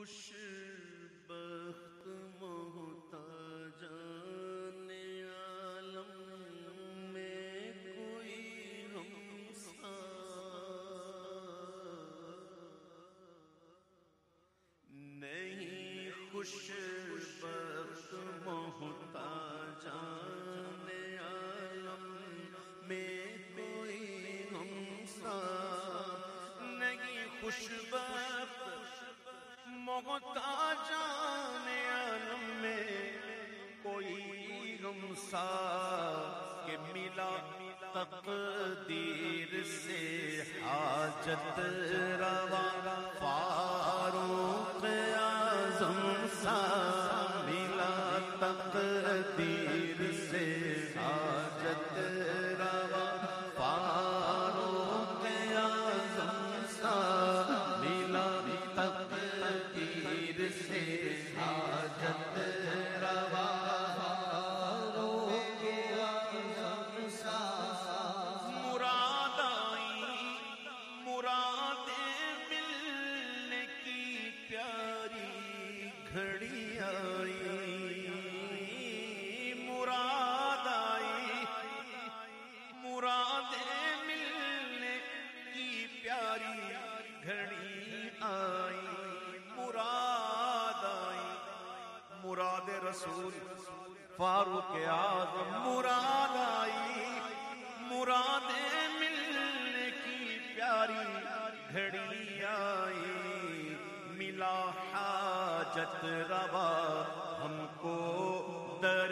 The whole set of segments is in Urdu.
خوش بخت محتاجان عالم میں کوئی ہمسا نہیں، خوش بخت محتاجان عالم میں کوئی ہمسا نہیں، خوش بخت محتاجان عالم میں کوئی ہمسا کہ ملا تقدیر سے حاجت روا فاروق اعظم سا، ملا تقدیر سے حاجت روا فاروق اعظم سا، ملا تقدیر سے حاجت روا فاروق اعظم سا، مراد آئی مرادیں ملنے کی پیاری گھڑی آئی، مراد آئی مرادیں ملنے کی پیاری گھڑی آئی، مراد آئی مراد رسول فاروق اعظم، مراد آئی مرادیں ملنے کی پیاری گھڑی آئی، ملا حاجت روا ہم کو در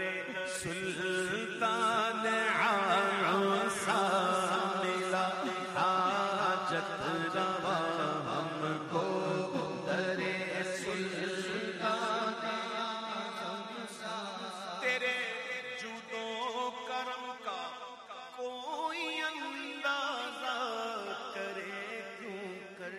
سلطان عیسیٰ، ملا حاجت روا ہم کو در سلطان عیسیٰ، تیرے جود و کرم کا کوئی اندازہ کرے کیوں کر،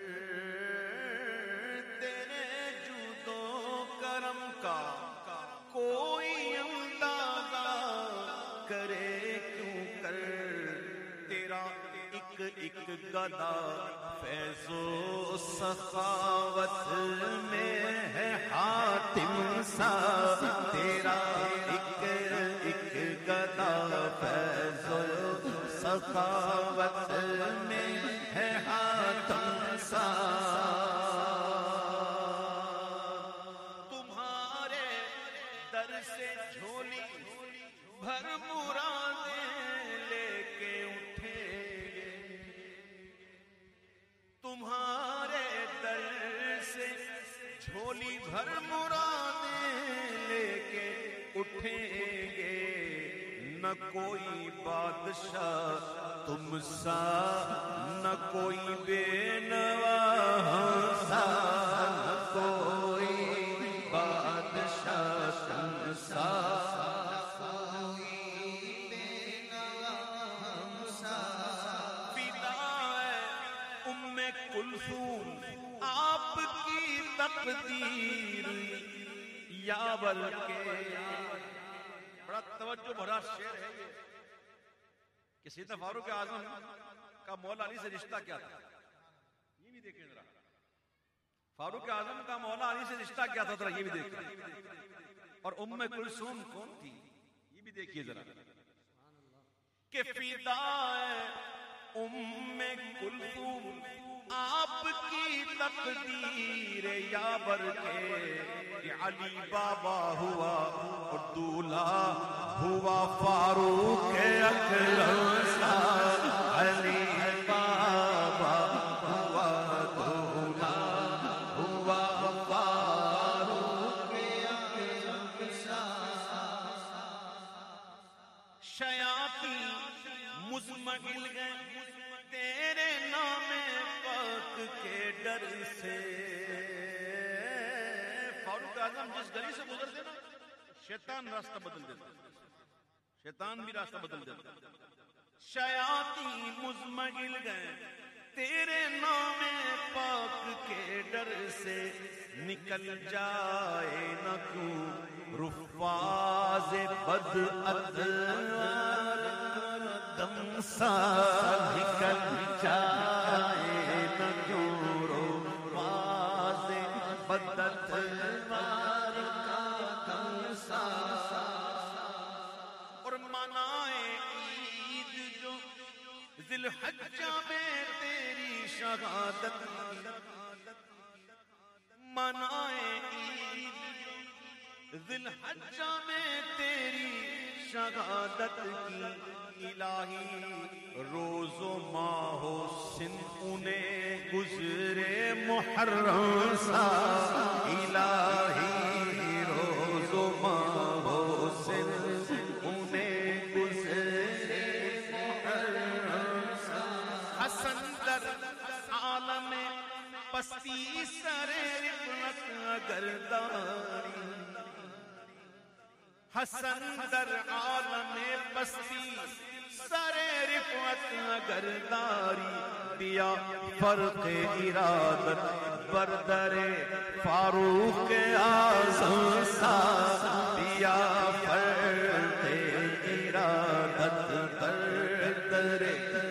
تیرے جود و کرم کا کوئی اندازہ کرے کیوں کر، تیرا ایک ایک گدا فیض و سخاوت میں ہے حاتم سا، تیرا ایک ایک گدا فیض و سخاوت میں ہے حاتم سا، تمہارے در سے جھولی بھر مرادیں لے کے اٹھے، تمہارے در سے جھولی بھر مرادیں لے کے اٹھیں گے، نہ کوئی بادشاہ تم سا، نہ کوئی بے نوا سا، نہ کوئی بادشاہ تم سا، کلثوم آپ کی تقدیر یاور کے، بڑا توجہ بھرا شعر ہے یہ کہ سیدنا فاروق اعظم کا مولا علی سے رشتہ کیا تھا، یہ بھی دیکھیں ذرا، فاروق اعظم کا مولا علی سے رشتہ کیا تھا، ذرا یہ بھی دیکھیں، اور ام کلثوم کون تھی یہ بھی دیکھیے ذرا، کہ فدا ام کلثوم آپ کی تقدیر یاور کے، علی بابا ہوا اور دولہا ہوا فاروق اکرم سا، علی بابا ہوا دولہا ہوا فاروق اکرم سا، شیاطین مزمگل گئے تیرے نام پاک کے ڈر سے، فاروق اعظم جس گلی سے گزرتے نا شیطان راستہ بدل دیتا، شیطان بھی راستہ بدل دیتا، شیاطین مزمگل گئے تیرے نام پاک کے ڈر سے، نکل جائے نہ کیوں رفاز بد اتوار دم سا، نکل جائے نہ کیوں رفاز محبت وار کا دمسا اور منائے عید جو ذی الحجہ میں تیری شہادت منائے عید ذی الحجہ میں تیری شہادت کی الہی روز و ماہ و سن انہیں گزرے محرم سا الہی روز و ماہ و سن انہیں گزرے محرم سا حسن در عالم پستی سر رفعت اگر داری حسن در عالم پستی سر رفعت اگر داری دیا فرق ارادت بردر فاروق اعظم سا دیا فرق ارادت بردر